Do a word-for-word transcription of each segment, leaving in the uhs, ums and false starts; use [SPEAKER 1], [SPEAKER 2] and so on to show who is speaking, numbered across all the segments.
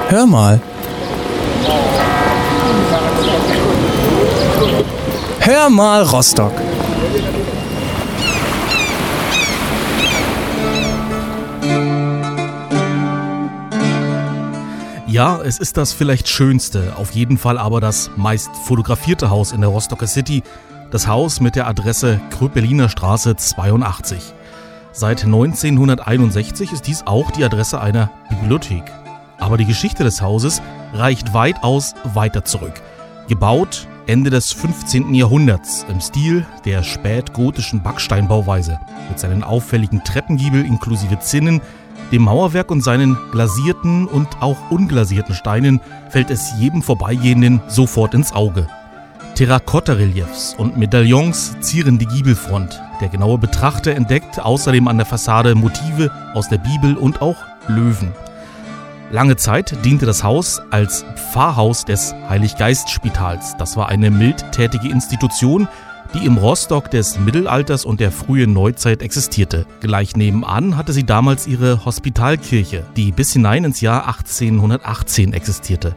[SPEAKER 1] Hör mal. Hör mal, Rostock.
[SPEAKER 2] Ja, es ist das vielleicht schönste, auf jeden Fall aber das meist fotografierte Haus in der Rostocker City, das Haus mit der Adresse Kröpeliner Straße zweiundachtzig. Seit neunzehnhunderteinundsechzig ist dies auch die Adresse einer Bibliothek. Aber die Geschichte des Hauses reicht weitaus weiter zurück. Gebaut Ende des fünfzehnten Jahrhunderts im Stil der spätgotischen Backsteinbauweise mit seinen auffälligen Treppengiebel inklusive Zinnen, dem Mauerwerk und seinen glasierten und auch unglasierten Steinen fällt es jedem Vorbeigehenden sofort ins Auge. Terrakotta-Reliefs und Medaillons zieren die Giebelfront. Der genaue Betrachter entdeckt außerdem an der Fassade Motive aus der Bibel und auch Löwen. Lange Zeit diente das Haus als Pfarrhaus des Heiliggeistspitals. Das war eine mildtätige Institution, die im Rostock des Mittelalters und der frühen Neuzeit existierte. Gleich nebenan hatte sie damals ihre Hospitalkirche, die bis hinein ins Jahr achtzehnhundertachtzehn existierte.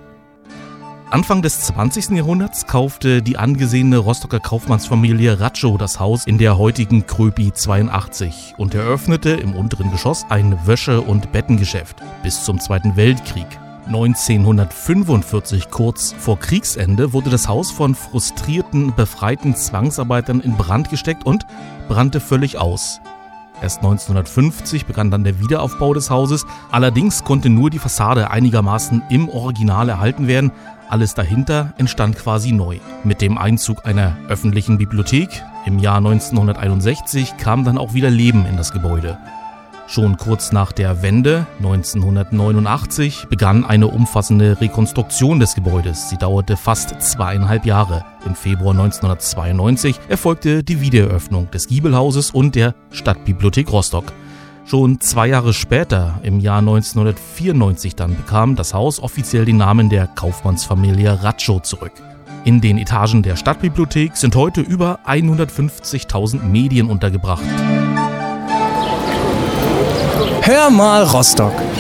[SPEAKER 2] Anfang des zwanzigsten Jahrhunderts kaufte die angesehene Rostocker Kaufmannsfamilie Ratschow das Haus in der heutigen Kröpi zweiundachtzig und eröffnete im unteren Geschoss ein Wäsche- und Bettengeschäft bis zum Zweiten Weltkrieg. neunzehnhundertfünfundvierzig, kurz vor Kriegsende, wurde das Haus von frustrierten, befreiten Zwangsarbeitern in Brand gesteckt und brannte völlig aus. Erst neunzehnhundertfünfzig begann dann der Wiederaufbau des Hauses, allerdings konnte nur die Fassade einigermaßen im Original erhalten werden, alles dahinter entstand quasi neu. Mit dem Einzug einer öffentlichen Bibliothek im Jahr neunzehnhunderteinundsechzig kam dann auch wieder Leben in das Gebäude. Schon kurz nach der Wende, neunzehnhundertneunundachtzig, begann eine umfassende Rekonstruktion des Gebäudes. Sie dauerte fast zweieinhalb Jahre. Im Februar neunzehnhundertzweiundneunzig erfolgte die Wiedereröffnung des Giebelhauses und der Stadtbibliothek Rostock. Schon zwei Jahre später, im Jahr neunzehnhundertvierundneunzig, dann bekam das Haus offiziell den Namen der Kaufmannsfamilie Ratschow zurück. In den Etagen der Stadtbibliothek sind heute über hundertfünfzigtausend Medien untergebracht.
[SPEAKER 1] Hör mal, Rostock.